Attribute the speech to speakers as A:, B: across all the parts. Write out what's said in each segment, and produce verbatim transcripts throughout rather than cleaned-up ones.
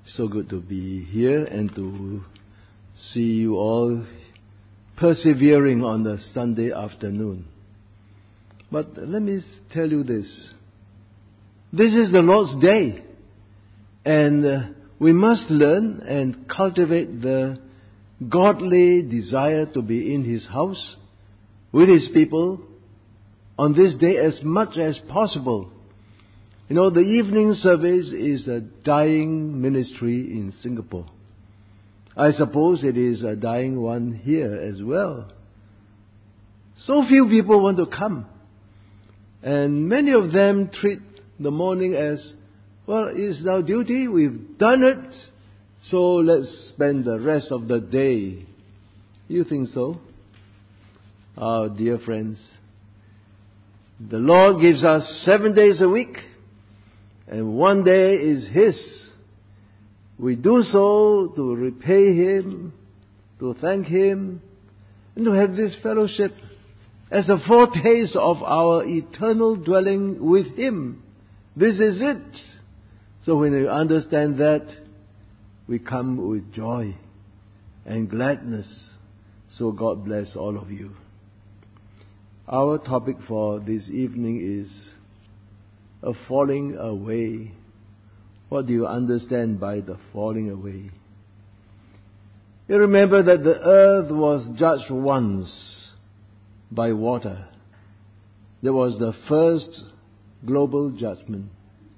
A: So good to be here and to see you all persevering on the Sunday afternoon. But let me tell you this. This is the Lord's day. And uh, we must learn and cultivate the godly desire to be in His house with His people on this day as much as possible. You know, the evening service is a dying ministry in Singapore. I suppose it is a dying one here as well. So few people want to come. And many of them treat the morning as, well, it's our duty, we've done it, so let's spend the rest of the day. You think so? Our dear friends, the Lord gives us seven days a week, and one day is His. We do so to repay Him, to thank Him, and to have this fellowship as a foretaste of our eternal dwelling with Him. This is it. So when we understand that, we come with joy and gladness. So God bless all of you. Our topic for this evening is a falling away. What do you understand by the falling away? You remember that the earth was judged once by water. There was the first global judgment.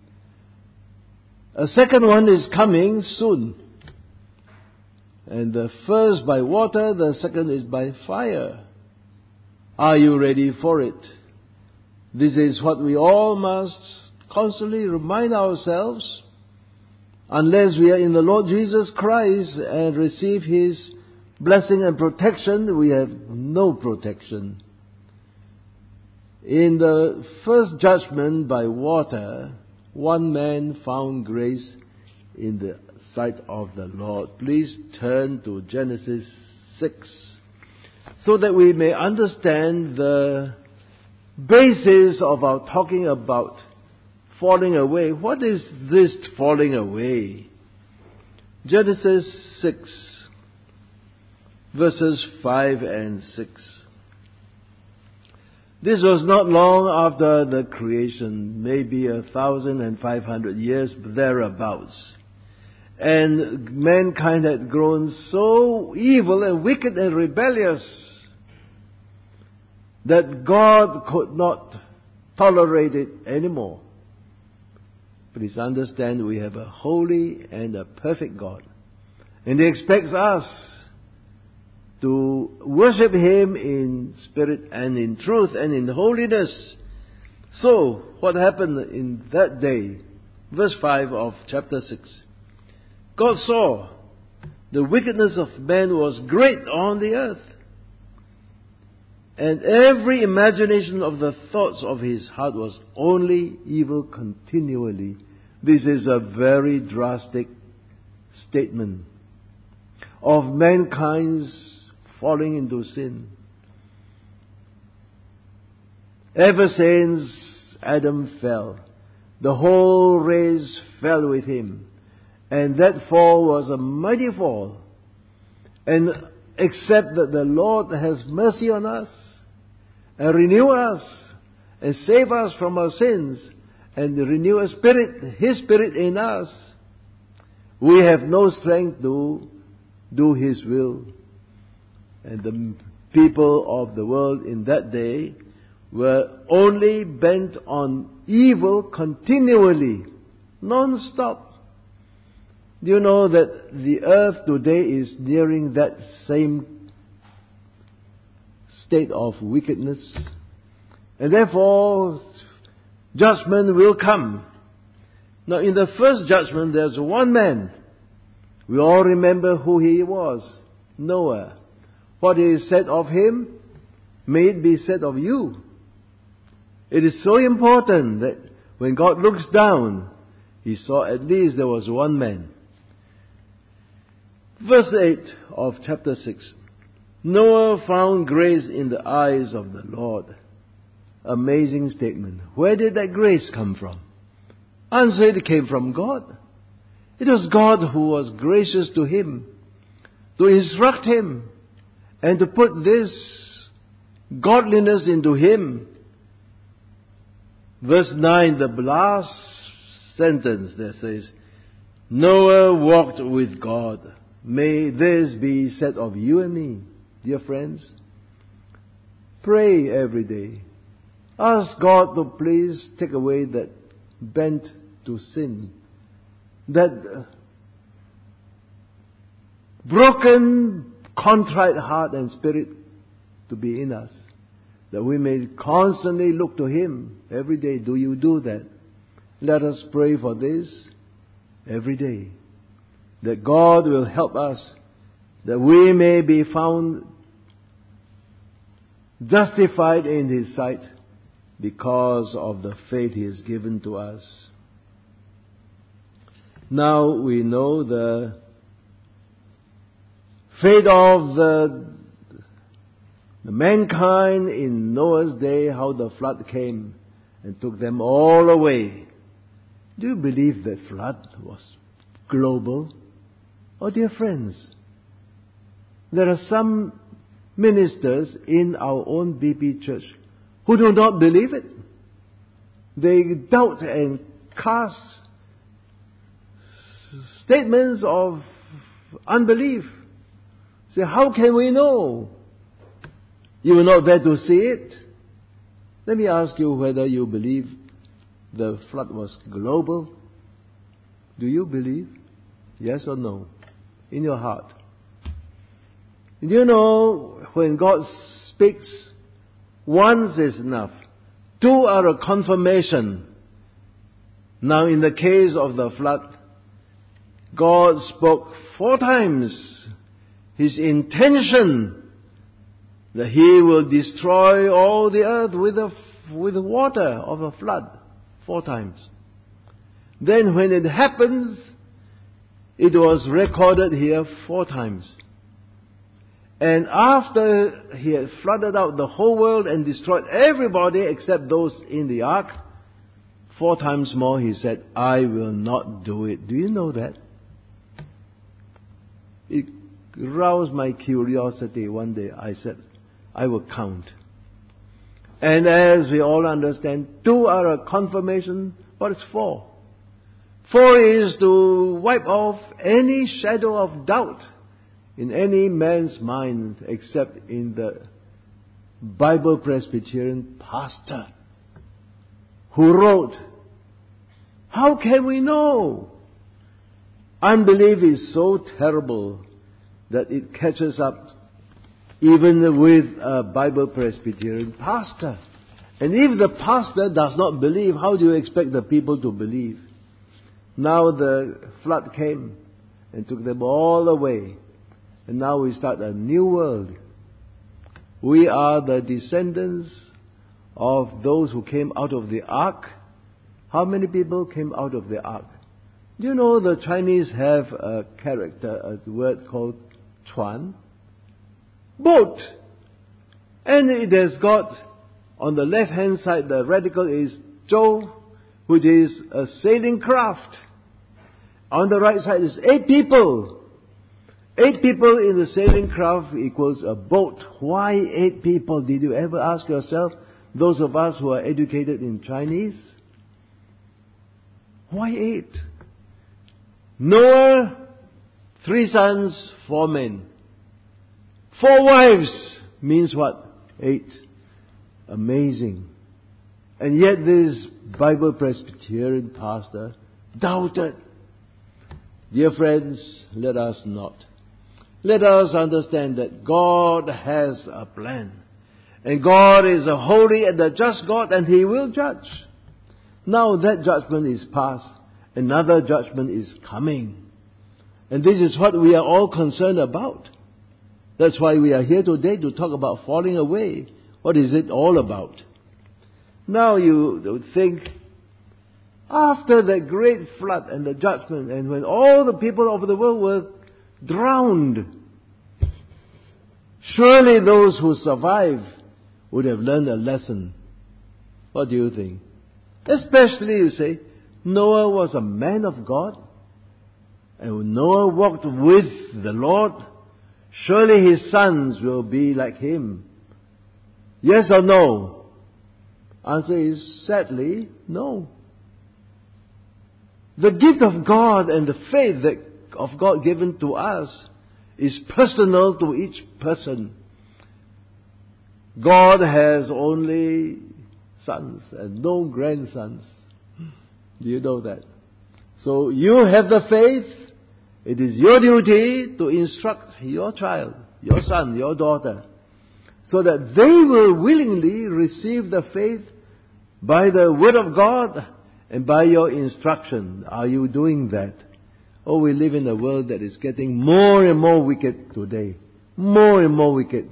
A: A second one is coming soon. And the first by water, the second is by fire. Are you ready for it? This is what we all must constantly remind ourselves. Unless we are in the Lord Jesus Christ and receive His blessing and protection, we have no protection. In the first judgment by water, one man found grace in the sight of the Lord. Please turn to Genesis six so that we may understand the basis of our talking about falling away. What is this falling away? Genesis six, verses five and six. This was not long after the creation, maybe a thousand and five hundred years thereabouts. And mankind had grown so evil and wicked and rebellious that God could not tolerate it anymore. Please understand, we have a holy and a perfect God. And He expects us to worship Him in spirit and in truth and in holiness. So, what happened in that day? Verse five of chapter six. God saw the wickedness of man was great on the earth, and every imagination of the thoughts of his heart was only evil continually. This is a very drastic statement of mankind's falling into sin. Ever since Adam fell, the whole race fell with him. And that fall was a mighty fall. And except that the Lord has mercy on us and renew us and save us from our sins and renew a spirit, His Spirit in us, we have no strength to do His will. And the people of the world in that day were only bent on evil continually, non-stop. Do you know that the earth today is nearing that same state of wickedness? And therefore, judgment will come. Now, in the first judgment, there's one man. We all remember who he was, Noah. What is said of him, may it be said of you. It is so important that when God looks down, He saw at least there was one man. Verse eight of chapter six. Noah found grace in the eyes of the Lord. Amazing statement. Where did that grace come from? Answer, it came from God. It was God who was gracious to him, to instruct him, and to put this godliness into him. Verse nine, the last sentence that says, Noah walked with God. May this be said of you and me, dear friends. Pray every day. Ask God to please take away that bent to sin, that broken, contrite heart and spirit to be in us, that we may constantly look to Him every day. Do you do that? Let us pray for this every day, that God will help us, that we may be found justified in His sight because of the faith He has given to us. Now we know the fate of the, the mankind in Noah's day, how the flood came and took them all away. Do you believe that flood was global? Oh, dear friends, there are some ministers in our own B P church who do not believe it. They doubt and cast statements of unbelief. Say, how can we know? You were not there to see it. Let me ask you whether you believe the flood was global. Do you believe? Yes or no? In your heart. Do you know when God speaks, once is enough. Two are a confirmation. Now in the case of the flood, God spoke four times His intention that He will destroy all the earth with the, with the water of a flood. Four times. Then when it happens, it was recorded here four times. And after He had flooded out the whole world and destroyed everybody except those in the ark, four times more He said, I will not do it. Do you know that? It roused my curiosity one day. I said, I will count. And as we all understand, two are a confirmation, but it's four. Four is to wipe off any shadow of doubt in any man's mind except in the Bible Presbyterian pastor who wrote, how can we know? Unbelief is so terrible that it catches up even with a Bible Presbyterian pastor. And if the pastor does not believe, how do you expect the people to believe? Now the flood came and took them all away. And now we start a new world. We are the descendants of those who came out of the ark. How many people came out of the ark? Do you know the Chinese have a character, a word called chuan? Boat. And it has got, on the left hand side, the radical is zhou, which is a sailing craft. On the right side is eight people. Eight people in the sailing craft equals a boat. Why eight people? Did you ever ask yourself, those of us who are educated in Chinese? Why eight? Noah, three sons, four men. Four wives means what? Eight. Amazing. And yet this Bible Presbyterian pastor doubted. Dear friends, let us not. Let us understand that God has a plan. And God is a holy and a just God, and He will judge. Now that judgment is past. Another judgment is coming. And this is what we are all concerned about. That's why we are here today to talk about falling away. What is it all about? Now you would think, after the great flood and the judgment, and when all the people of the world were drowned, surely those who survived would have learned a lesson. What do you think? Especially, you say, Noah was a man of God. And when Noah walked with the Lord, surely his sons will be like him. Yes or no? Answer is sadly, no. The gift of God and the faith that of God given to us is personal to each person. God has only sons and no grandsons. Do you know that? So you have the faith. It is your duty to instruct your child, your son, your daughter, so that they will willingly receive the faith by the Word of God and by your instruction. Are you doing that? Oh, we live in a world that is getting more and more wicked today. More and more wicked.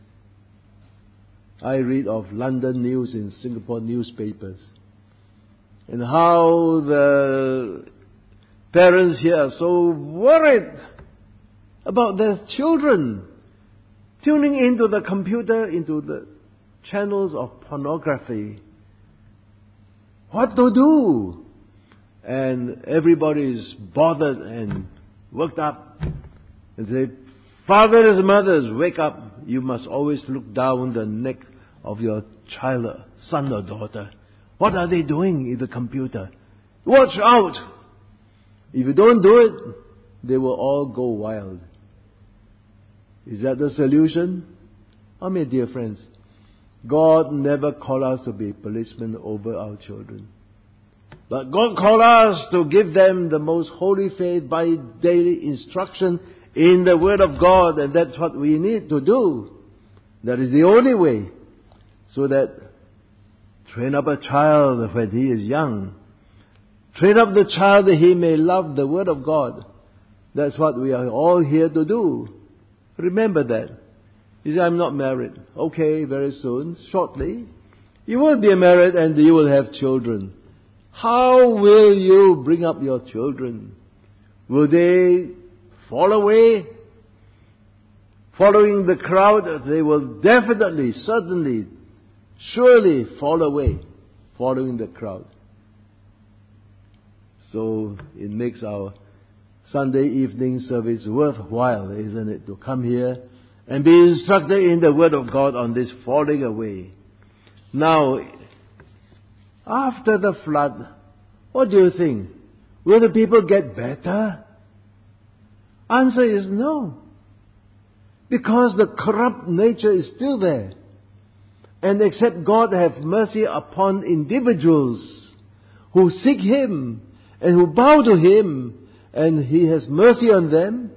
A: I read of London news in Singapore newspapers, and how the parents here are so worried about their children tuning into the computer, into the channels of pornography. What to do? And everybody is bothered and worked up and say, fathers and mothers, wake up. You must always look down the neck of your child, son or daughter. What are they doing in the computer? Watch out! If you don't do it, they will all go wild. Is that the solution? I mean, dear friends, God never called us to be policemen over our children. But God called us to give them the most holy faith by daily instruction in the Word of God, and that's what we need to do. That is the only way. So that train up a child when he is young. Train up the child that he may love the Word of God. That's what we are all here to do. Remember that. You say, I'm not married. Okay, very soon, shortly, you will be married and you will have children. How will you bring up your children? Will they fall away? Following the crowd, they will definitely, certainly, surely fall away, following the crowd. So it makes our Sunday evening service worthwhile, isn't it, to come here and be instructed in the Word of God on this falling away. Now, after the flood, what do you think? Will the people get better? Answer is no. Because the corrupt nature is still there. And except God have mercy upon individuals who seek Him and who bow to Him, and He has mercy on them,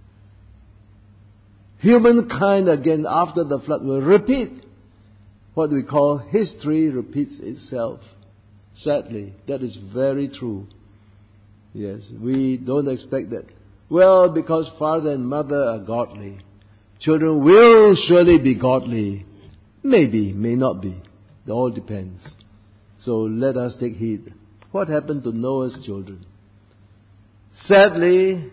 A: humankind again after the flood will repeat. What we call history repeats itself. Sadly, that is very true. Yes, we don't expect that. Well, because father and mother are godly, children will surely be godly. Maybe, may not be. It all depends. So let us take heed. What happened to Noah's children? Sadly,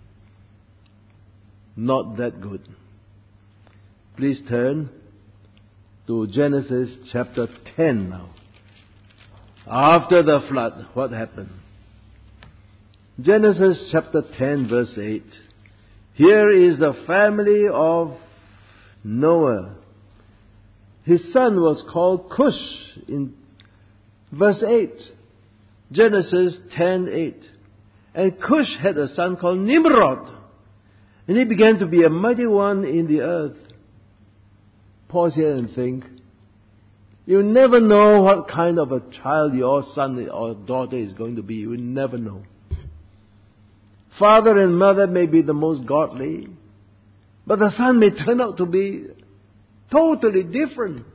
A: not that good. Please turn to Genesis chapter ten now. After the flood, what happened? Genesis chapter ten, verse eight. Here is the family of Noah. His son was called Cush in verse eight. Genesis ten eight. And Cush had a son called Nimrod. And he began to be a mighty one in the earth. Pause here and think. You never know what kind of a child your son or daughter is going to be. You never know. Father and mother may be the most godly, but the son may turn out to be totally different.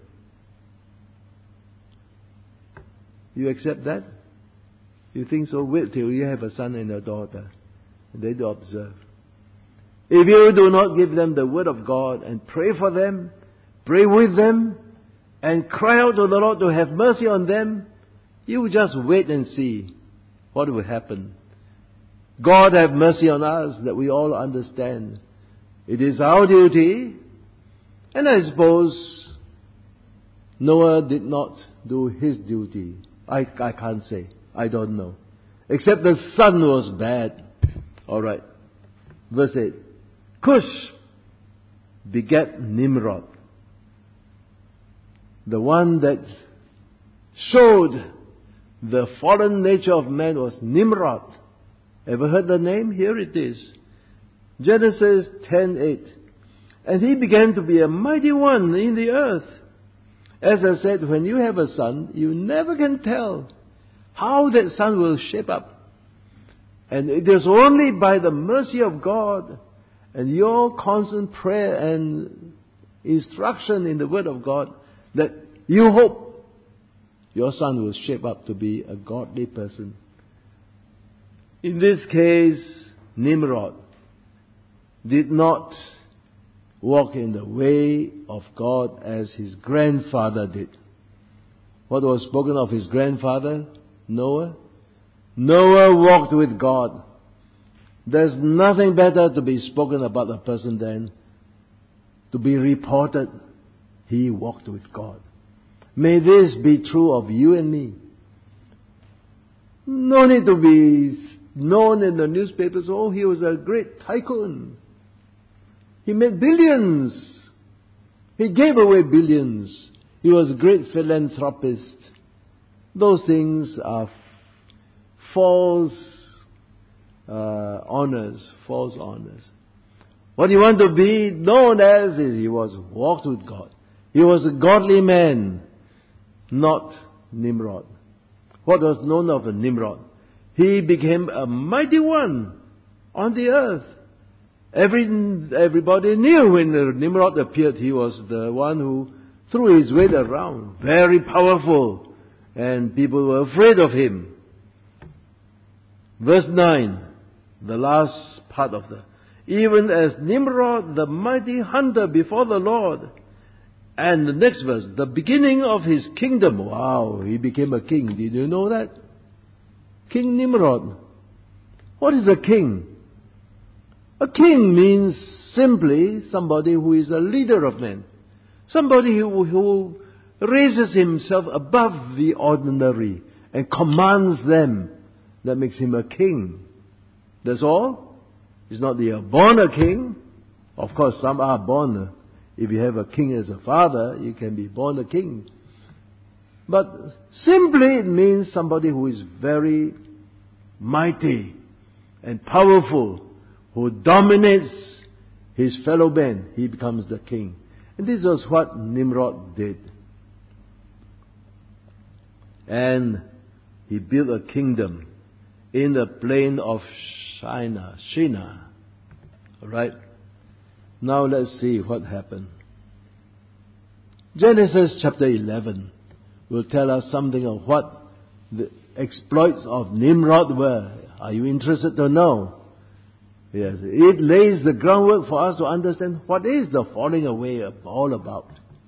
A: You accept that? You think so? Wait till you have a son and a daughter, and they do observe. If you do not give them the Word of God and pray for them, pray with them, and cry out to the Lord to have mercy on them, you just wait and see what will happen. God have mercy on us, that we all understand. It is our duty, and I suppose Noah did not do his duty. I, I can't say. I don't know. Except the son was bad. Alright. Verse eight. Cush begat Nimrod. The one that showed the fallen nature of man was Nimrod. Ever heard the name? Here it is. Genesis ten eight. And he began to be a mighty one in the earth. As I said, when you have a son, you never can tell how that son will shape up. And it is only by the mercy of God and your constant prayer and instruction in the Word of God that you hope your son will shape up to be a godly person. In this case, Nimrod did not walk in the way of God as his grandfather did. What was spoken of his grandfather? Noah. Noah walked with God. There's nothing better to be spoken about a person than to be reported he walked with God. May this be true of you and me. No need to be known in the newspapers, oh, he was a great tycoon. He made billions. He gave away billions. He was a great philanthropist. Those things are false uh, honors, false honors. What you want to be known as is he was walked with God. He was a godly man, not Nimrod. What was known of Nimrod? He became a mighty one on the earth. Every, everybody knew when Nimrod appeared, he was the one who threw his weight around. Very powerful. And people were afraid of him. Verse nine, the last part of the, even as Nimrod, the mighty hunter before the Lord. And the next verse, the beginning of his kingdom. Wow, he became a king. Did you know that? King Nimrod. What is a king? A king means simply somebody who is a leader of men. Somebody who, who raises himself above the ordinary and commands them. That makes him a king. That's all. He's not the born a king. Of course, some are born. If you have a king as a father, you can be born a king. But simply it means somebody who is very mighty and powerful, who dominates his fellow men. He becomes the king. And this was what Nimrod did. And he built a kingdom in the plain of Shinar. Shinar. Alright? Now let's see what happened. Genesis chapter eleven will tell us something of what the exploits of Nimrod were. Are you interested to know? Yes, it lays the groundwork for us to understand what is the falling away all about.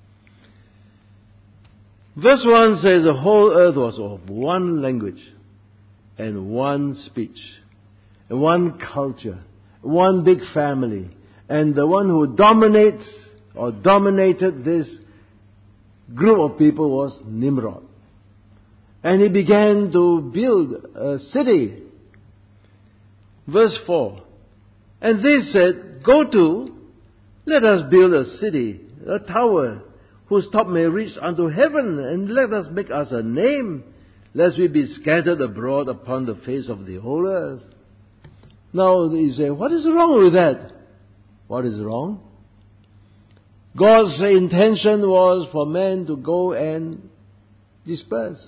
A: Verse one says the whole earth was of one language and one speech, and one culture, one big family. And the one who dominates or dominated this group of people was Nimrod. And he began to build a city. Verse four. And they said, go to, let us build a city, a tower, whose top may reach unto heaven, and let us make us a name, lest we be scattered abroad upon the face of the whole earth. Now you say, what is wrong with that? What is wrong? God's intention was for men to go and disperse,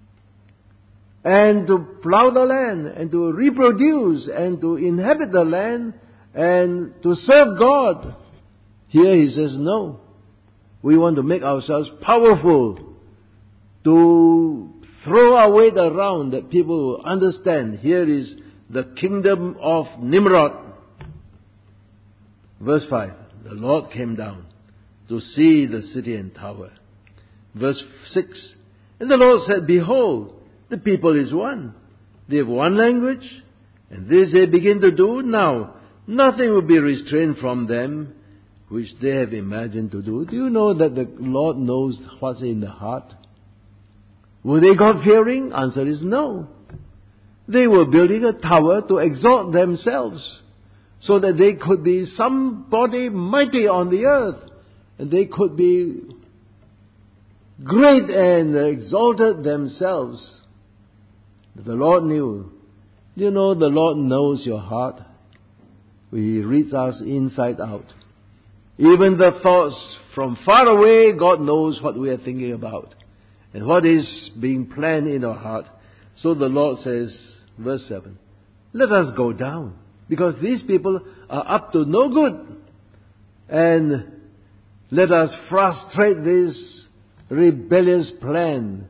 A: and to plow the land, and to reproduce, and to inhabit the land, and to serve God. Here he says, no. We want to make ourselves powerful, to throw our weight around that people will understand. Here is the kingdom of Nimrod. Verse five. The Lord came down to see the city and tower. Verse six. And the Lord said, behold, the people is one. They have one language, and this they begin to do. Now, nothing will be restrained from them which they have imagined to do. Do you know that the Lord knows what's in the heart? Were they God-fearing? Answer is no. They were building a tower to exalt themselves so that they could be somebody mighty on the earth. And they could be great and exalted themselves. The Lord knew. You know, the Lord knows your heart. He reads us inside out. Even the thoughts from far away, God knows what we are thinking about and what is being planned in our heart. So the Lord says, verse seven, let us go down, because these people are up to no good. And let us frustrate this rebellious plan.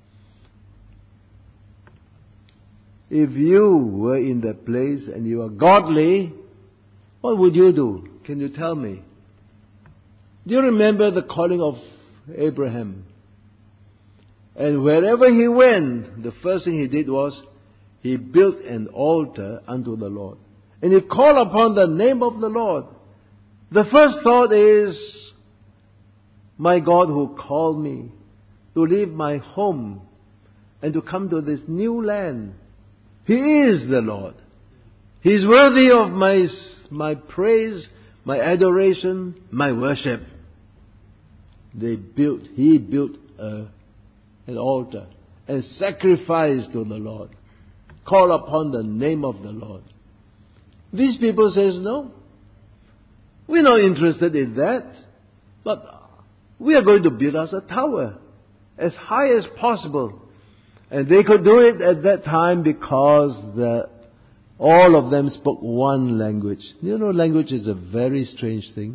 A: If you were in that place and you are godly, what would you do? Can you tell me? Do you remember the calling of Abraham? And wherever he went, the first thing he did was he built an altar unto the Lord. And he called upon the name of the Lord. The first thought is, my God who called me to leave my home and to come to this new land. He is the Lord. He is worthy of my, my praise, my adoration, my worship. They built, he built a, an altar and sacrificed to the Lord. Call upon the name of the Lord. These people says, no, we're not interested in that, but we are going to build us a tower as high as possible. And they could do it at that time because the, all of them spoke one language. You know, language is a very strange thing.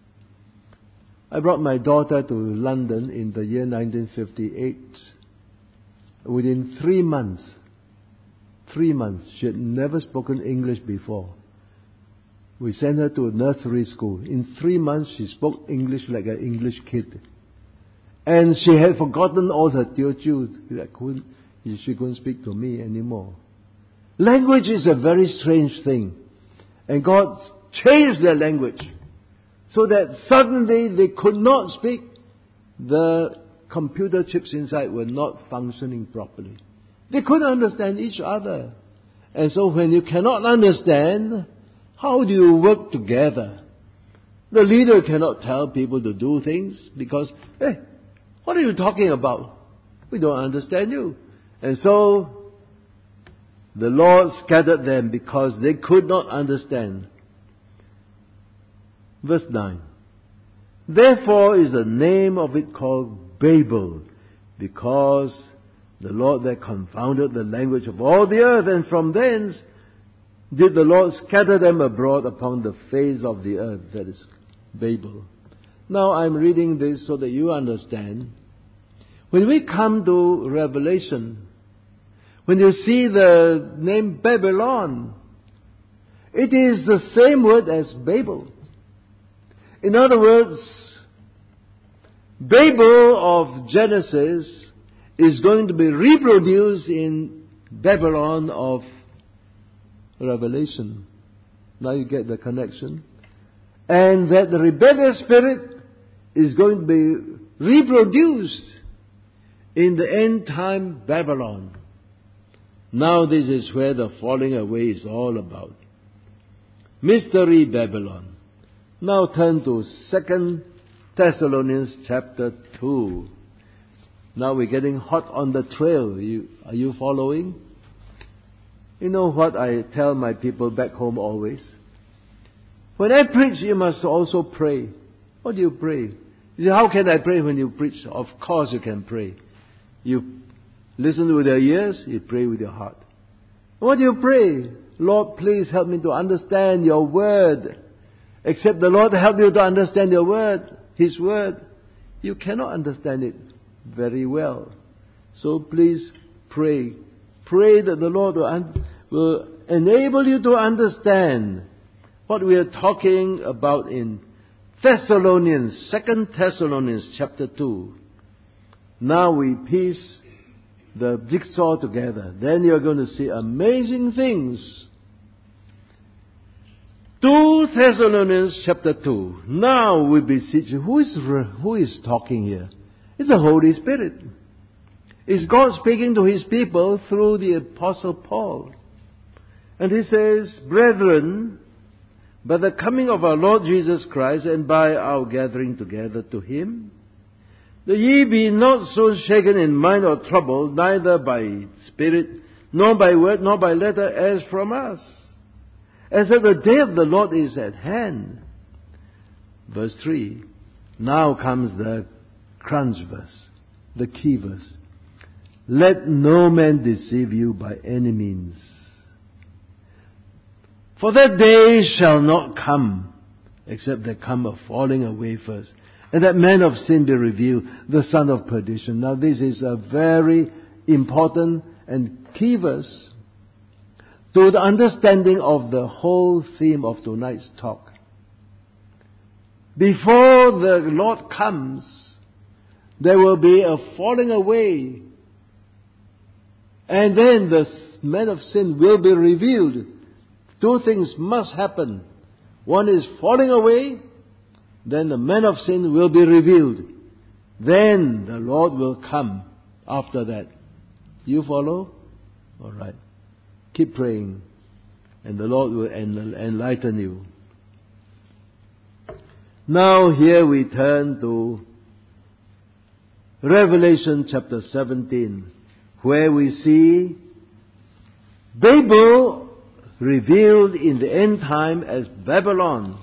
A: I brought my daughter to London in the year nineteen fifty-eight. Within three months, three months, she had never spoken English before. We sent her to a nursery school. In three months, she spoke English like an English kid. And she had forgotten all her Teochew. She couldn't speak to me anymore. Language is a very strange thing. And God changed their language so that suddenly they could not speak. The computer chips inside were not functioning properly. They couldn't understand each other. And so when you cannot understand, how do you work together? The leader cannot tell people to do things because, hey, what are you talking about? We don't understand you. And so the Lord scattered them because they could not understand. Verse nine. Therefore is the name of it called Babel, because the Lord there confounded the language of all the earth, and from thence did the Lord scatter them abroad upon the face of the earth. That is Babel. Now I'm reading this so that you understand. When we come to Revelation, when you see the name Babylon, it is the same word as Babel. In other words, Babel of Genesis is going to be reproduced in Babylon of Revelation. Now you get the connection. And that the rebellious spirit is going to be reproduced in the end time Babylon. Now this is where the falling away is all about. Mystery Babylon. Now turn to Second Thessalonians chapter two. Now we're getting hot on the trail. You, are you following? You know what I tell my people back home always? When I preach, you must also pray. What do you pray? You say, how can I pray when you preach? Of course you can pray. You listen with your ears, you pray with your heart. What do you pray? Lord, please help me to understand your word. Except the Lord help you to understand your word, His word, you cannot understand it very well. So please pray. Pray that the Lord will, un- will enable you to understand what we are talking about in Thessalonians, Second Thessalonians chapter two. Now we piece the jigsaw together. Then you're going to see amazing things. Two Thessalonians chapter two. Now we beseech you. Who is, who is talking here? It's the Holy Spirit. It's God speaking to His people through the Apostle Paul. And he says, "Brethren, by the coming of our Lord Jesus Christ and by our gathering together to Him, that ye be not so shaken in mind or troubled, neither by spirit, nor by word, nor by letter, as from us, as that the day of the Lord is at hand." Verse three. Now comes the crunch verse, the key verse. "Let no man deceive you by any means. For that day shall not come, except there come a falling away first, and that man of sin be revealed, the son of perdition." Now this is a very important and key verse to the understanding of the whole theme of tonight's talk. Before the Lord comes, there will be a falling away, and then the man of sin will be revealed. Two things must happen. One is falling away, then the man of sin will be revealed. Then the Lord will come after that. You follow? All right. Keep praying, and the Lord will enlighten you. Now here we turn to Revelation chapter seventeen, where we see Babel revealed in the end time as Babylon.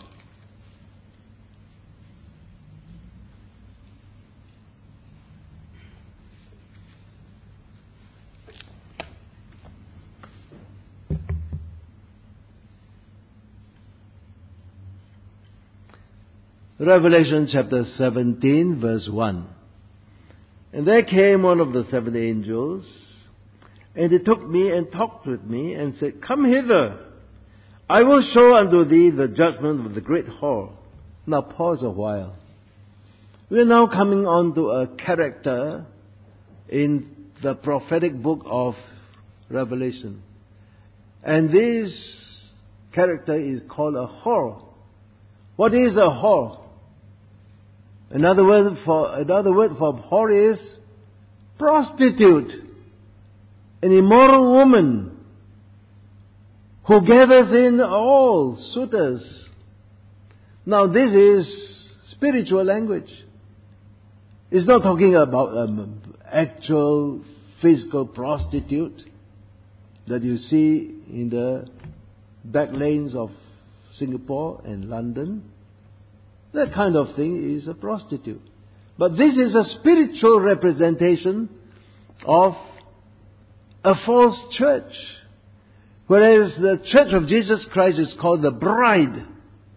A: Revelation chapter seventeen, verse one. "And there came one of the seven angels, and he took me and talked with me, and said, Come hither, I will show unto thee the judgment of the great whore." Now pause a while. We are now coming on to a character in the prophetic book of Revelation. And this character is called a whore. What is a whore? Another word for another word for whore is prostitute, an immoral woman who gathers in all suitors. Now this is spiritual language. It's not talking about an actual physical prostitute that you see in the back lanes of Singapore and London. That kind of thing is a prostitute. But this is a spiritual representation of a false church. Whereas the church of Jesus Christ is called the bride,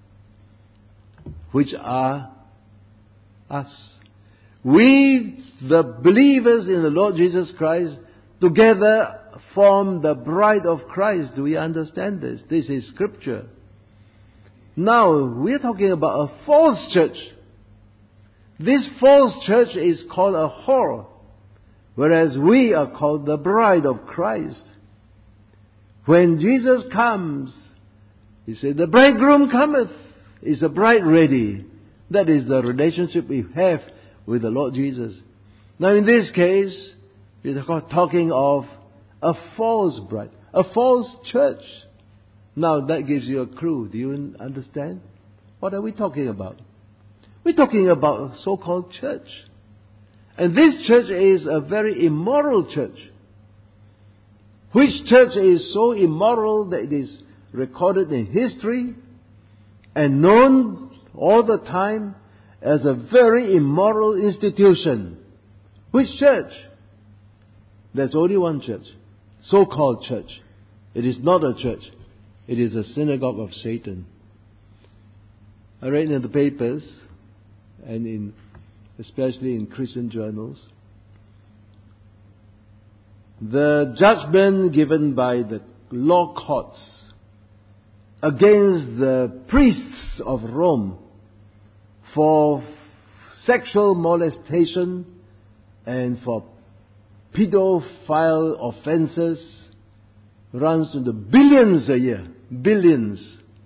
A: which are us. We, the believers in the Lord Jesus Christ, together form the bride of Christ. Do we understand this? This is scripture. Now, we're talking about a false church. This false church is called a whore, whereas we are called the bride of Christ. When Jesus comes, He said, "The bridegroom cometh. Is the bride ready?" That is the relationship we have with the Lord Jesus. Now, in this case, we're talking of a false bride, a false church. Now that gives you a clue. Do you understand? What are we talking about? We're talking about a so-called church. And this church is a very immoral church. Which church is so immoral that it is recorded in history and known all the time as a very immoral institution? Which church? There's only one church. So-called church. It is not a church. It is a synagogue of Satan. I read in the papers, and in especially in Christian journals, the judgment given by the law courts against the priests of Rome for sexual molestation and for pedophile offenses runs to the billions a year. Billions.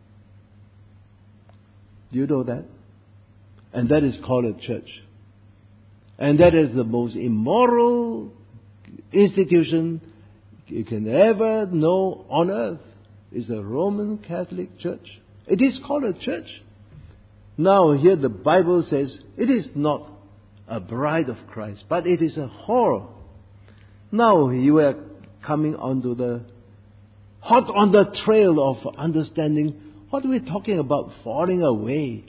A: Do you know that? And that is called a church. And that is the most immoral institution you can ever know on earth is the Roman Catholic Church. It is called a church. Now here the Bible says it is not a bride of Christ, but it is a whore. Now you are coming onto the hot on the trail of understanding what we're talking about, falling away.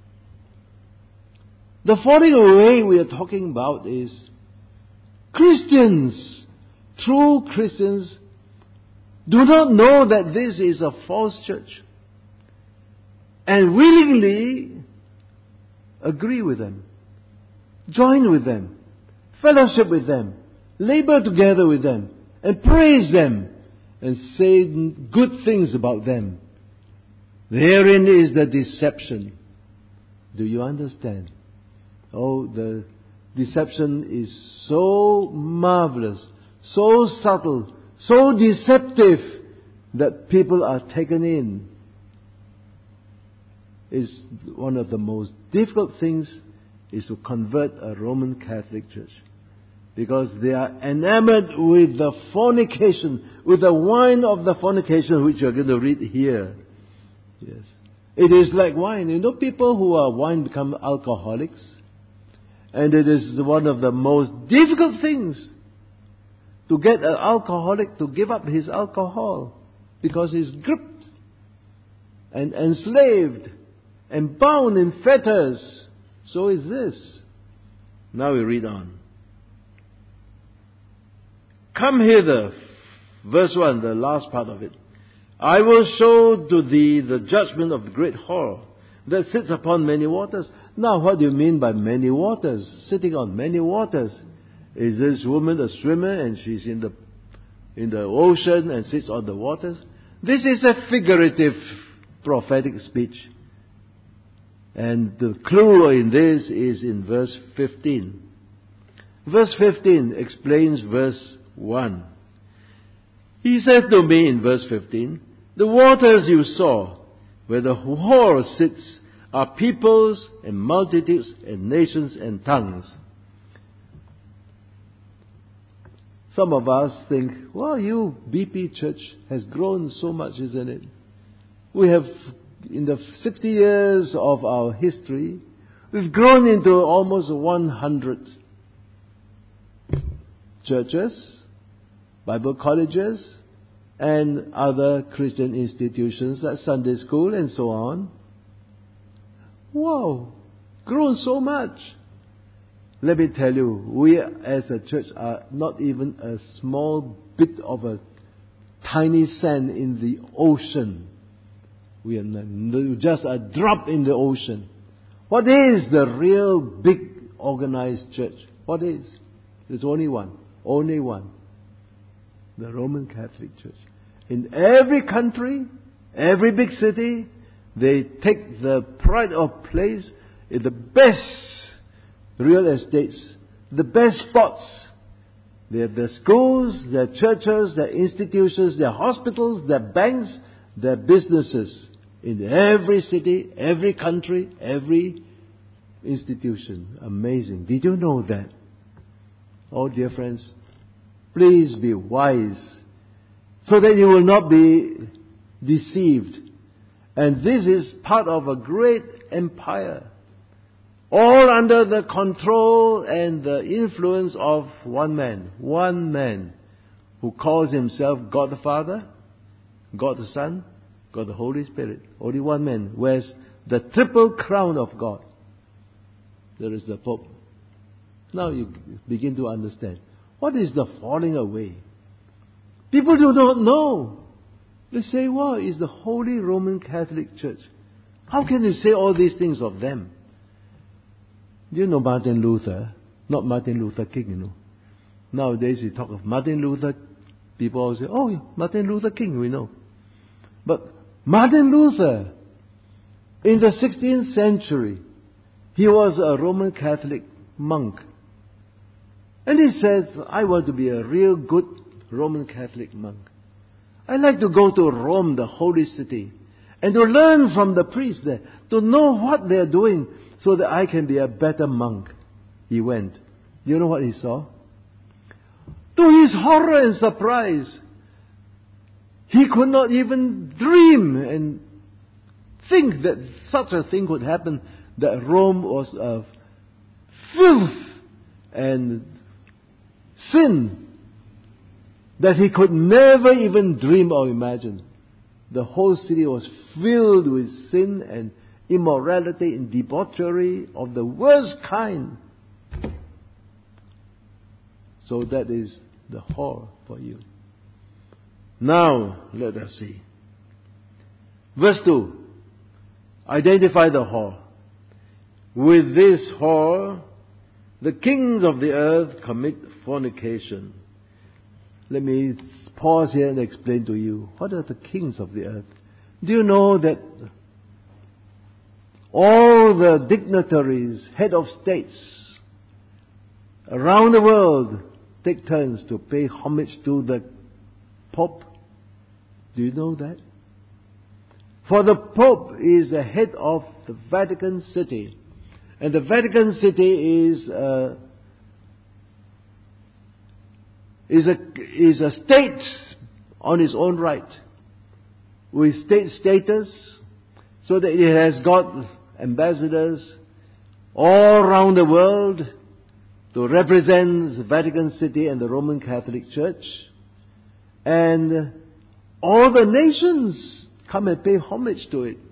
A: The falling away we are talking about is Christians, true Christians, do not know that this is a false church and willingly agree with them, join with them, fellowship with them, labor together with them, and praise them, and say good things about them. Therein is the deception. Do you understand? Oh, the deception is so marvelous, so subtle, so deceptive that people are taken in. Is one of the most difficult things is to convert a Roman Catholic Church. Because they are enamored with the fornication, with the wine of the fornication, which you're going to read here. Yes. It is like wine. You know, people who are wine become alcoholics. And it is one of the most difficult things to get an alcoholic to give up his alcohol. Because he's gripped and enslaved and bound in fetters. So is this. Now we read on. Come hither, verse one, the last part of it. I will show to thee the judgment of the great whore that sits upon many waters. Now, what do you mean by many waters? Sitting on many waters. Is this woman a swimmer and she's in the in the ocean and sits on the waters? This is a figurative prophetic speech. And the clue in this is in verse fifteen. Verse fifteen explains verse one. He said to me in verse fifteen, the waters you saw, where the whore sits, are peoples and multitudes and nations and tongues. Some of us think, well, you B P Church has grown so much, isn't it? We have, in the sixty years of our history, we've grown into almost one hundred churches, Bible colleges, and other Christian institutions like Sunday school and so on. Wow, grown so much. Let me tell you, we as a church are not even a small bit of a tiny sand in the ocean. We are just a drop in the ocean. What is the real big organized church? What is? There's only one. Only one. The Roman Catholic Church. In every country, every big city, they take the pride of place in the best real estates, the best spots. They have their schools, their churches, their institutions, their hospitals, their banks, their businesses. In every city, every country, every institution. Amazing. Did you know that? Oh, dear friends, please be wise so that you will not be deceived. And this is part of a great empire, all under the control and the influence of one man, one man who calls himself God the Father, God the Son, God the Holy Spirit. Only one man wears the triple crown of God. There is the Pope. Now you begin to understand. What is the falling away? People do not know. They say, well, it's the Holy Roman Catholic Church. How can you say all these things of them? Do you know Martin Luther? Not Martin Luther King, you know. Nowadays you talk of Martin Luther, people always say, oh, Martin Luther King, we know. But Martin Luther, in the sixteenth century, he was a Roman Catholic monk. And he said, I want to be a real good Roman Catholic monk. I like to go to Rome, the holy city, and to learn from the priests there, to know what they're doing so that I can be a better monk. He went. Do you know what he saw? To his horror and surprise, he could not even dream and think that such a thing could happen, that Rome was a filth and sin that he could never even dream or imagine. The whole city was filled with sin and immorality and debauchery of the worst kind. So that is the whore for you. Now, let us see. Verse two. Identify the whore. With this whore, the kings of the earth commit fornication. Let me pause here and explain to you. What are the kings of the earth? Do you know that all the dignitaries, head of states around the world take turns to pay homage to the Pope? Do you know that? For the Pope is the head of the Vatican City. And the Vatican City is a, is a, is a state on its own right, with state status, so that it has got ambassadors all around the world to represent the Vatican City and the Roman Catholic Church. And all the nations come and pay homage to it.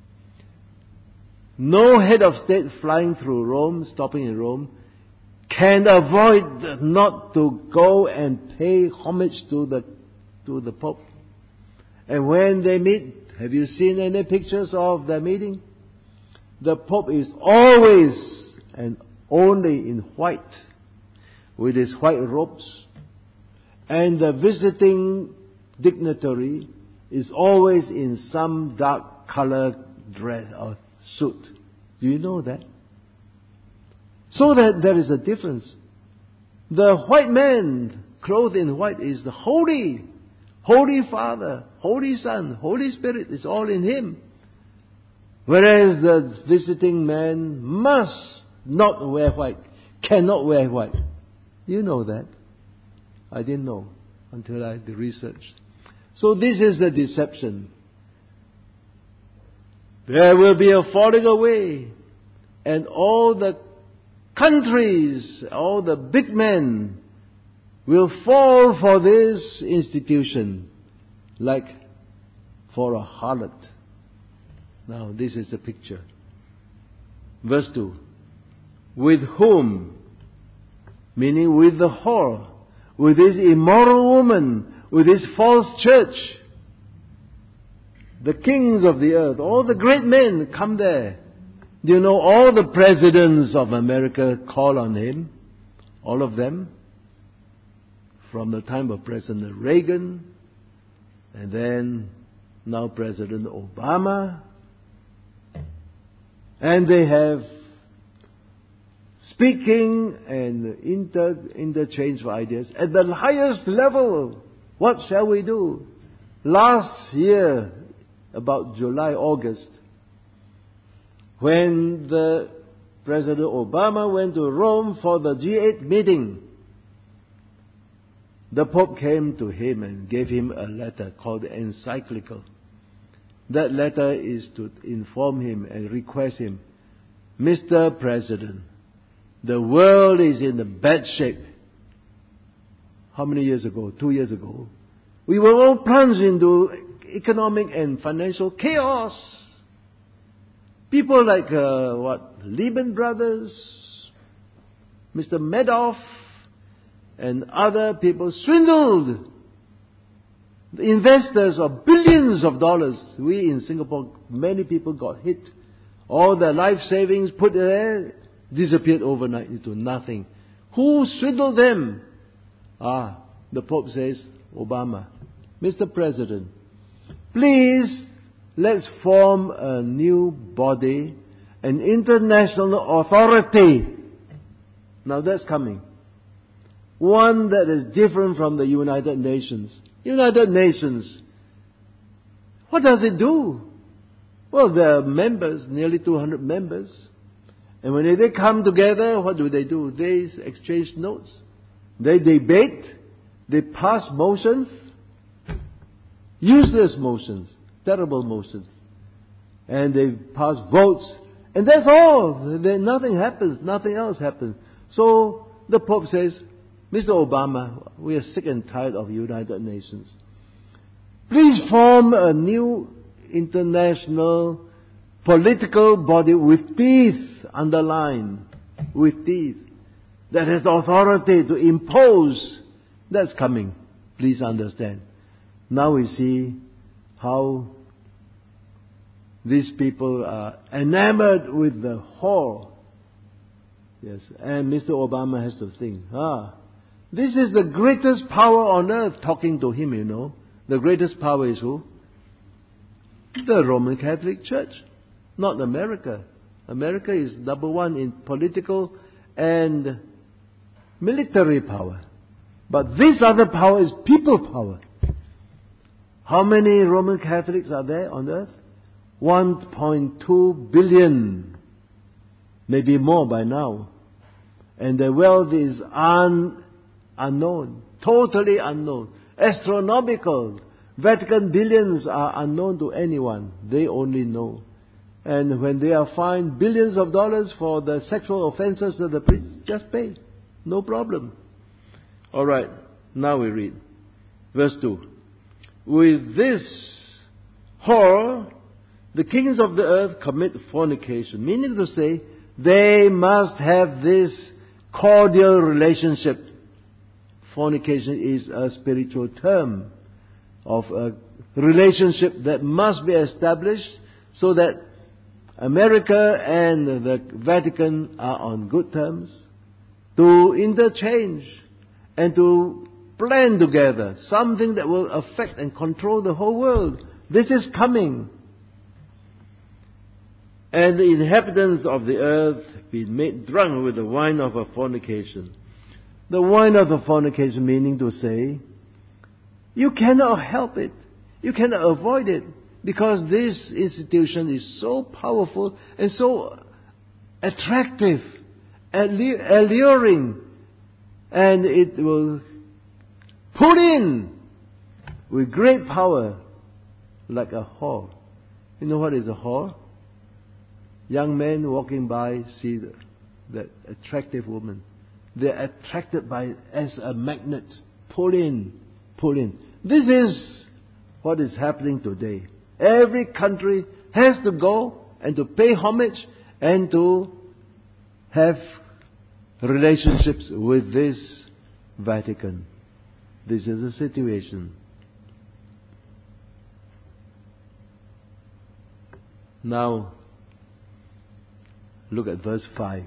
A: No head of state flying through Rome, stopping in Rome, can avoid not to go and pay homage to the to the Pope. And when they meet, have you seen any pictures of the meeting? The Pope is always and only in white, with his white robes, and the visiting dignitary is always in some dark colored dress or suit. Do you know that? So that there is a difference. The white man clothed in white is the holy, Holy Father, Holy Son, Holy Spirit is all in him. Whereas the visiting man must not wear white, cannot wear white. You know that. I didn't know until I did research. So this is the deception. There will be a falling away, and all the countries, all the big men will fall for this institution like for a harlot. Now this is the picture. Verse two. With whom? Meaning with the whore, with this immoral woman, with this false church. The kings of the earth, all the great men come there. Do you know all the presidents of America call on him? All of them. From the time of President Reagan, and then now President Obama. And they have speaking and inter, interchange of ideas at the highest level. What shall we do? Last year, about July, August, when the President Obama went to Rome for the G eight meeting, the Pope came to him and gave him a letter called the Encyclical. That letter is to inform him and request him, Mister President, the world is in a bad shape. How many years ago? Two years ago. We were all plunged into economic and financial chaos. People like, uh, what, Lehman Brothers, Mister Madoff, and other people swindled the investors of billions of dollars. We in Singapore, many people got hit. All their life savings put there, disappeared overnight into nothing. Who swindled them? Ah, the Pope says, Obama, Mister President, please let's form a new body, an international authority. Now that's coming. One that is different from the United Nations. United Nations, what does it do? Well, there are members, nearly two hundred members. And when they come together, what do they do? They exchange notes. They debate. They pass motions, useless motions, terrible motions. And they pass votes, and that's all. Then nothing happens, nothing else happens. So the Pope says, Mister Obama, we are sick and tired of United Nations. Please form a new international political body with teeth, underlined, with teeth, that has the authority to impose. That's coming. Please understand. Now we see how these people are enamored with the whore. Yes, and Mister Obama has to think, ah, this is the greatest power on earth talking to him, you know. The greatest power is who? The Roman Catholic Church, not America. America is number one in political and military power. But this other power is people power. How many Roman Catholics are there on earth? one point two billion. Maybe more by now. And their wealth is un, unknown. Totally unknown. Astronomical. Vatican billions are unknown to anyone. They only know. And when they are fined billions of dollars for the sexual offenses that the priests just pay. No problem. Alright, now we read. Verse two. With this whore, the kings of the earth commit fornication. Meaning to say, they must have this cordial relationship. Fornication is a spiritual term of a relationship that must be established so that America and the Vatican are on good terms, to interchange and to plan together something that will affect and control the whole world. This is coming. And the inhabitants of the earth be made drunk with the wine of a fornication. The wine of the fornication meaning to say, you cannot help it. You cannot avoid it. Because this institution is so powerful and so attractive, alluring, and it will put in with great power like a whore. You know what is a whore? Young men walking by see the, that attractive woman. They're attracted by it as a magnet. Pull in, pull in. This is what is happening today. Every country has to go and to pay homage and to have relationships with this Vatican. This is the situation. Now, look at verse five.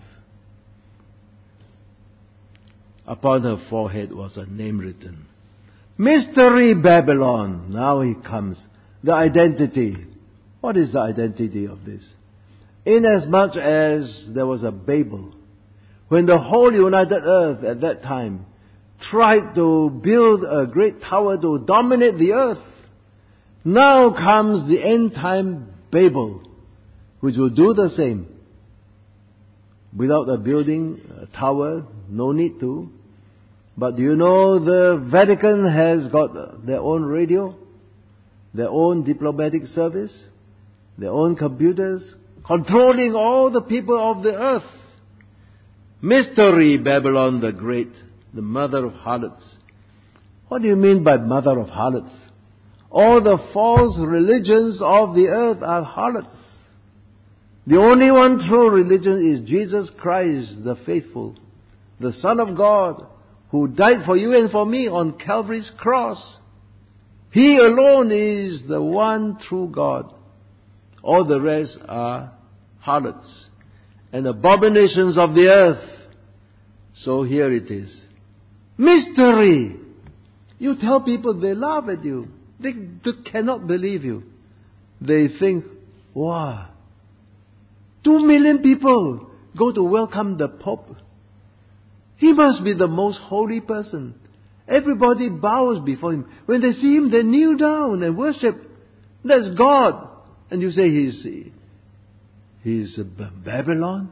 A: Upon her forehead was a name written. Mystery Babylon. Now he comes. The identity. What is the identity of this? Inasmuch as there was a Babel, when the whole united earth at that time tried to build a great tower to dominate the earth, now comes the end time Babel, which will do the same. Without a building, a tower, no need to. But do you know the Vatican has got their own radio, their own diplomatic service, their own computers, controlling all the people of the earth. Mystery Babylon the Great, the mother of harlots. What do you mean by mother of harlots? All the false religions of the earth are harlots. The only one true religion is Jesus Christ, the faithful, the Son of God, who died for you and for me on Calvary's cross. He alone is the one true God. All the rest are harlots and abominations of the earth. So here it is. Mystery! You tell people, they laugh at you. They, they cannot believe you. They think, wow, two million people go to welcome the Pope. He must be the most holy person. Everybody bows before him. When they see him, they kneel down and worship. That's God. And you say he's, he's Babylon?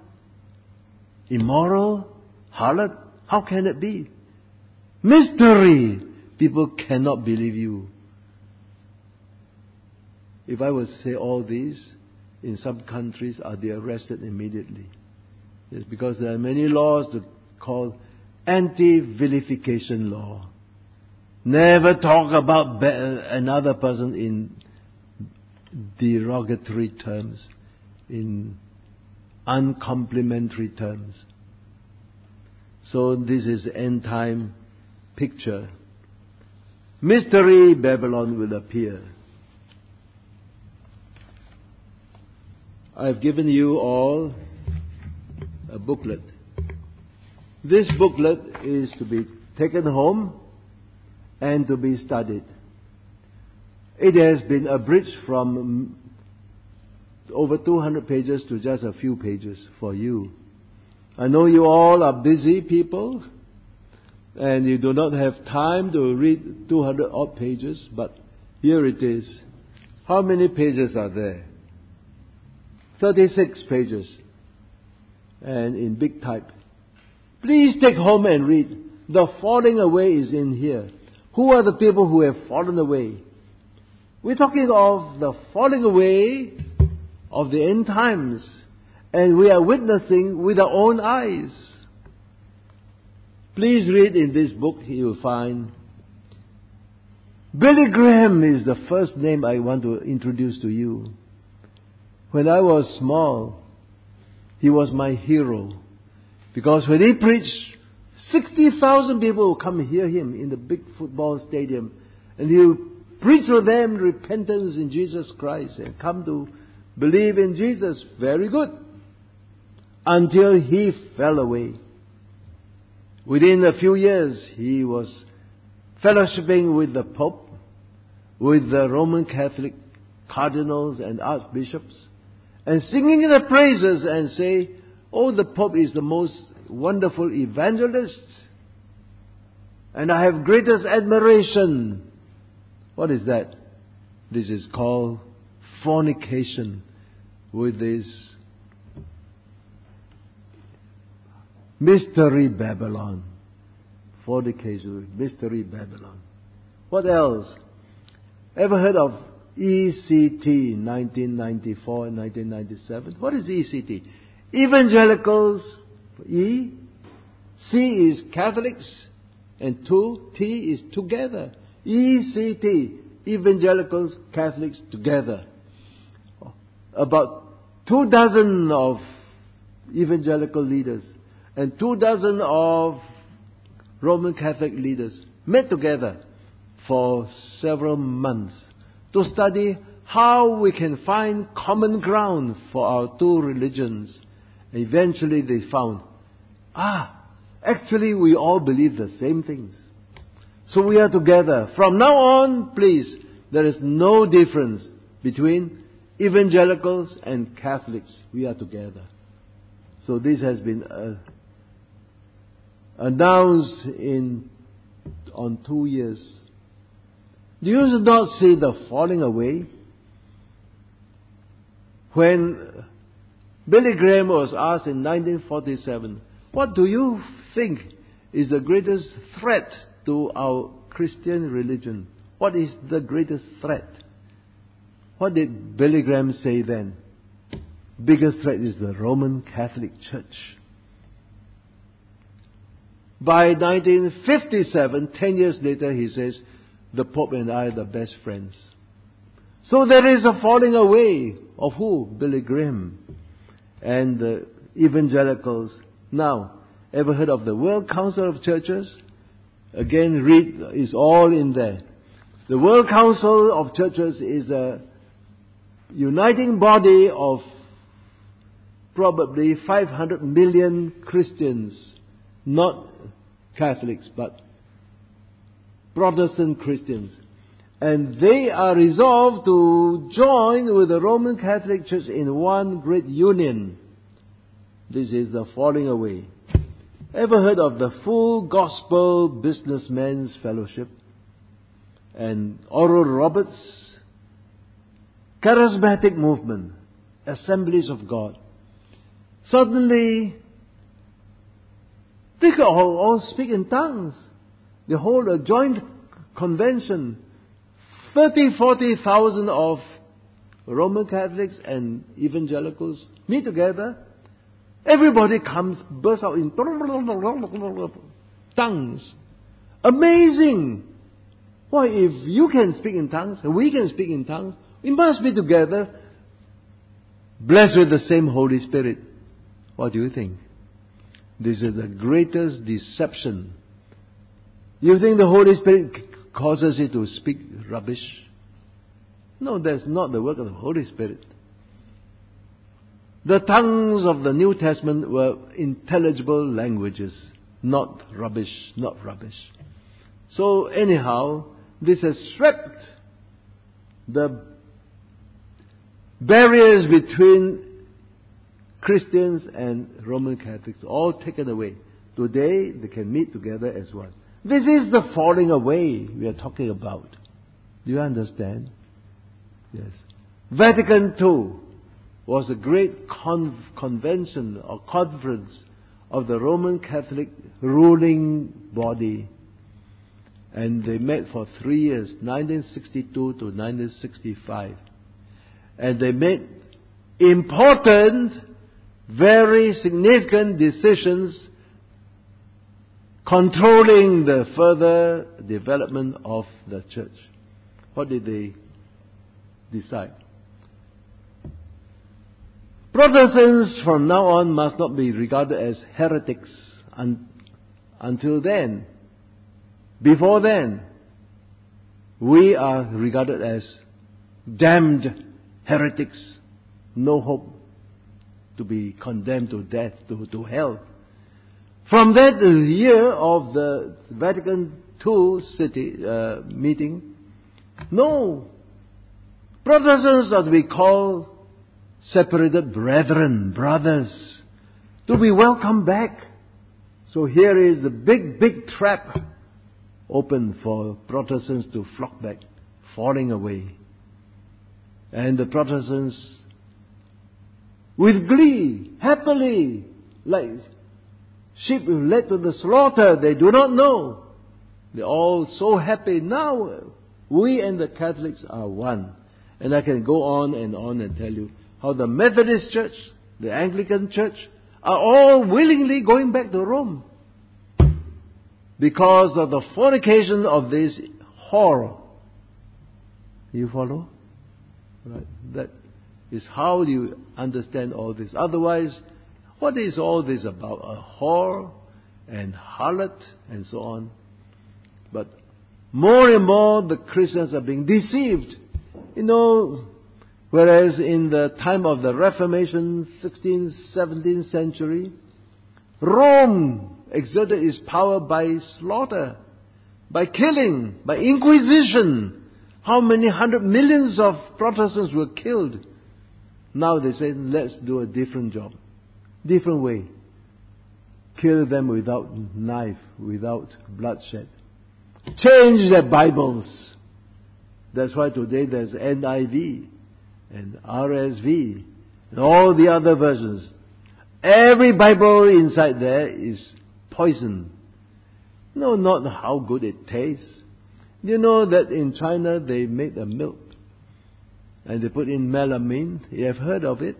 A: Immoral? Harlot? How can it be? Mystery! People cannot believe you. If I would say all these, in some countries, are they arrested immediately? It's because there are many laws that called anti-vilification law. Never talk about another person in derogatory terms, in uncomplimentary terms. So this is end time picture. Mystery Babylon will appear. I've given you all a booklet. This booklet is to be taken home and to be studied. It has been abridged from over two hundred pages to just a few pages for you. I know you all are busy people and you do not have time to read two hundred odd pages, but here it is. How many pages are there? thirty-six pages, and in big type. Please take home and read. The falling away is in here. Who are the people who have fallen away? We're talking of the falling away of the end times, and we are witnessing with our own eyes. Please read in this book, you will find Billy Graham is the first name I want to introduce to you. When I was small, he was my hero. Because when he preached, sixty thousand people would come and hear him in the big football stadium. And he would preach to them repentance in Jesus Christ and come to believe in Jesus. Very good. Until he fell away. Within a few years, he was fellowshipping with the Pope, with the Roman Catholic cardinals and archbishops, and singing the praises and say, oh, the Pope is the most wonderful evangelist, and I have greatest admiration. What is that? This is called fornication with this Mystery Babylon. Fornication with Mystery Babylon. What else? Ever heard of E C T nineteen ninety-four and nineteen ninety-seven? What is E C T? Evangelicals, E. C is Catholics, and two, T is together. E C T, Evangelicals, Catholics together. About two dozen of evangelical leaders and two dozen of Roman Catholic leaders met together for several months to study how we can find common ground for our two religions. Eventually they found, ah, actually we all believe the same things. So we are together. From now on, please, there is no difference between evangelicals and Catholics. We are together. So this has been uh, announced in on two years. Do you not see the falling away? When Billy Graham was asked in nineteen forty-seven, what do you think is the greatest threat to our Christian religion? What is the greatest threat? What did Billy Graham say then? Biggest threat is the Roman Catholic Church. By nineteen fifty-seven, ten years later, he says, the Pope and I are the best friends. So there is a falling away of who? Billy Graham and the evangelicals. Now, ever heard of the World Council of Churches? Again, read, it's all in there. The World Council of Churches is a uniting body of probably five hundred million Christians, not Catholics, but Protestant Christians. And they are resolved to join with the Roman Catholic Church in one great union. This is the falling away. Ever heard of the Full Gospel Businessmen's Fellowship? And Oral Roberts? Charismatic movement. Assemblies of God. Suddenly, they could all, all speak in tongues. They hold a joint convention, thirty, forty thousand of Roman Catholics and evangelicals meet together. Everybody comes, bursts out in tongues. Amazing! Why, if you can speak in tongues, and we can speak in tongues, we must be together, blessed with the same Holy Spirit. What do you think? This is the greatest deception. You think the Holy Spirit causes you to speak rubbish? No, that's not the work of the Holy Spirit. The tongues of the New Testament were intelligible languages, not rubbish, not rubbish. So anyhow, this has swept the barriers between Christians and Roman Catholics, all taken away. Today, they can meet together as one. This is the falling away we are talking about. Do you understand? Yes. Vatican Two was a great con- convention or conference of the Roman Catholic ruling body. And they met for three years, nineteen sixty-two to nineteen sixty-five. And they made important, very significant decisions controlling the further development of the church. What did they decide? Protestants from now on must not be regarded as heretics un- until then. Before then, we are regarded as damned heretics. No hope to be condemned to death, to, to hell. From that year of the Vatican Two city uh, meeting, no, Protestants are to be called separated brethren, brothers, to be welcomed back. So here is the big, big trap open for Protestants to flock back, falling away. And the Protestants, with glee, happily, like sheep led to the slaughter, they do not know. They're all so happy. Now we and the Catholics are one. And I can go on and on and tell you how the Methodist Church, the Anglican Church, are all willingly going back to Rome because of the fornication of this whore. You follow? Right. That is how you understand all this. Otherwise, what is all this about? A whore and harlot and so on. But more and more the Christians are being deceived. You know, whereas in the time of the Reformation, sixteenth, seventeenth century, Rome exerted its power by slaughter, by killing, by inquisition. How many hundred millions of Protestants were killed? Now they say, let's do a different job, different way. Kill them without knife, without bloodshed. Change their Bibles. That's why today there's N I V and R S V and all the other versions. Every Bible inside there is poison. No, not how good it tastes. You know that in China they made a milk and they put in melamine. You have heard of it?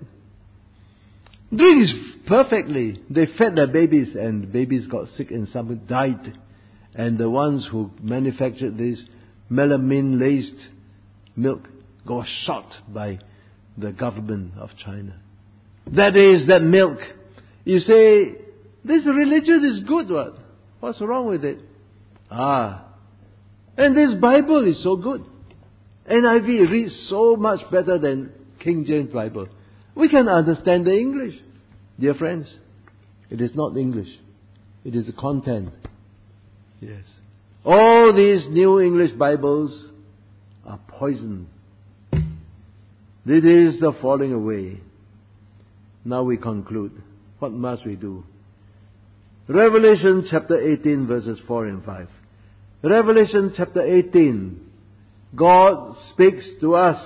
A: Drinks perfectly. They fed their babies and babies got sick and some died. And the ones who manufactured this melamine-laced milk got shot by the government of China. That is that milk. You say, this religion is good, what? What's wrong with it? Ah, and this Bible is so good. N I V reads so much better than King James Bible. We can understand the English. Dear friends, it is not English. It is the content. Yes. All these new English Bibles are poison. This is the falling away. Now we conclude. What must we do? Revelation chapter eighteen verses four and five. Revelation chapter eighteen. God speaks to us.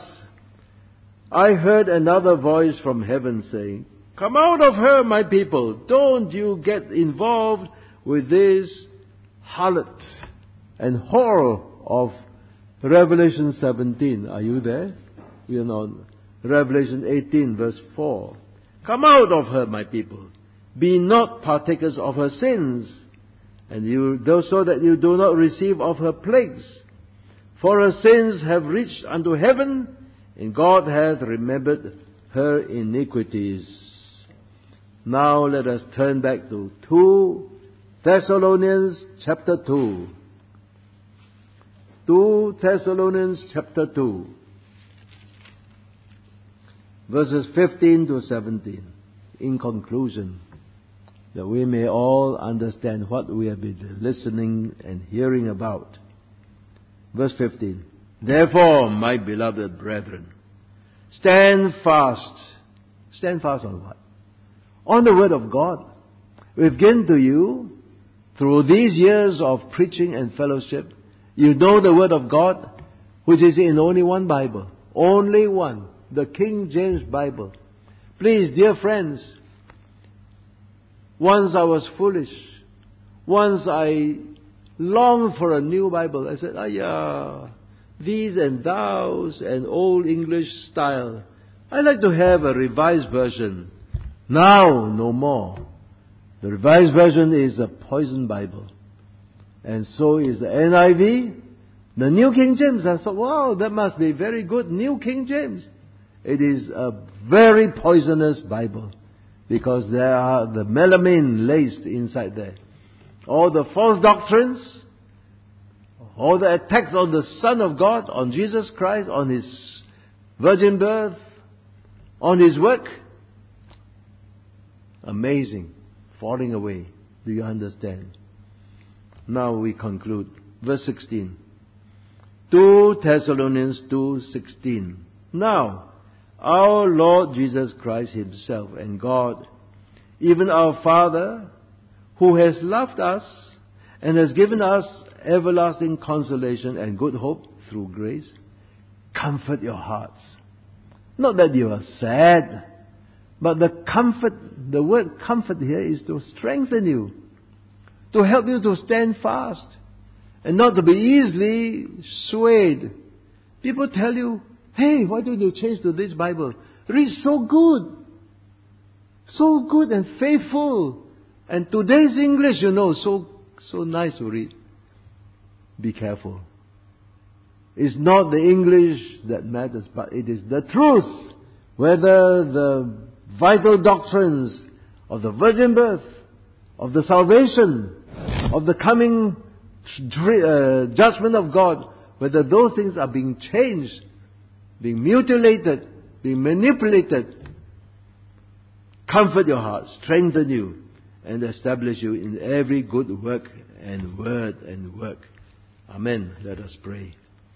A: I heard another voice from heaven saying, come out of her, my people. Don't you get involved with this harlot and whore of Revelation seventeen. Are you there? You know, Revelation eighteen verse four. Come out of her, my people. Be not partakers of her sins, and you, so that you do not receive of her plagues. For her sins have reached unto heaven, and God hath remembered her iniquities. Now let us turn back to Second Thessalonians chapter two. Second Thessalonians chapter two. Verses fifteen to seventeen. In conclusion, that we may all understand what we have been listening and hearing about. Verse fifteen. Therefore, my beloved brethren, stand fast. Stand fast on what? On the Word of God. We've given to you, through these years of preaching and fellowship, you know the Word of God, which is in only one Bible. Only one. The King James Bible. Please, dear friends, once I was foolish. Once I longed for a new Bible. I said, ayah, these and thous and old English style. I'd like to have a revised version. Now, no more. The revised version is a poison Bible. And so is the N I V, the New King James. I thought, wow, that must be very good, New King James. It is a very poisonous Bible, because there are the melamine laced inside there. All the false doctrines, all the attacks on the Son of God, on Jesus Christ, on His virgin birth, on His work. Amazing. Falling away. Do you understand? Now we conclude. Verse sixteen. Second Thessalonians two sixteen. Now, our Lord Jesus Christ Himself and God, even our Father, who has loved us and has given us everlasting consolation and good hope through grace, comfort your hearts. Not that you are sad, but the comfort, the word comfort here is to strengthen you, to help you to stand fast, and not to be easily swayed. People tell you, hey, why don't you change to this Bible? Read so good. So good and faithful. And today's English, you know, so so nice to read. Be careful. It's not the English that matters, but it is the truth. Whether the vital doctrines of the virgin birth, of the salvation, of the coming uh, judgment of God, whether those things are being changed, being mutilated, being manipulated, comfort your heart, strengthen you, and establish you in every good work and word and work. Amen. Let us pray.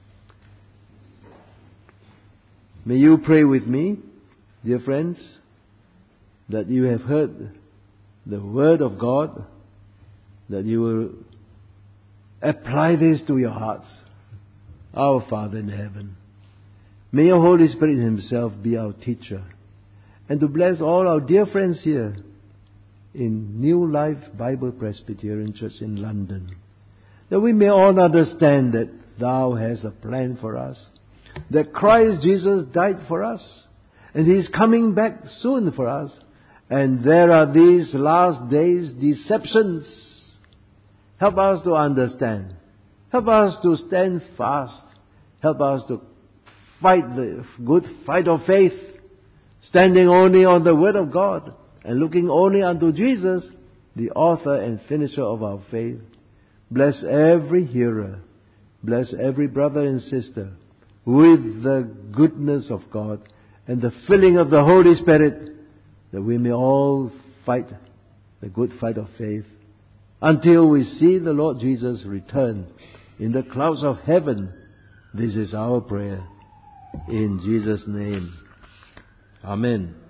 A: May you pray with me, dear friends, that you have heard the Word of God, that you will apply this to your hearts. Our Father in heaven, may your Holy Spirit Himself be our teacher, and to bless all our dear friends here in New Life Bible Presbyterian Church in London, that we may all understand that Thou hast a plan for us, that Christ Jesus died for us, and He is coming back soon for us, and there are these last days deceptions. Help us to understand. Help us to stand fast. Help us to fight the good fight of faith, standing only on the Word of God and looking only unto Jesus, the author and finisher of our faith. Bless every hearer. Bless every brother and sister with the goodness of God and the filling of the Holy Spirit, that we may all fight the good fight of faith until we see the Lord Jesus return in the clouds of heaven. This is our prayer. In Jesus' name. Amen.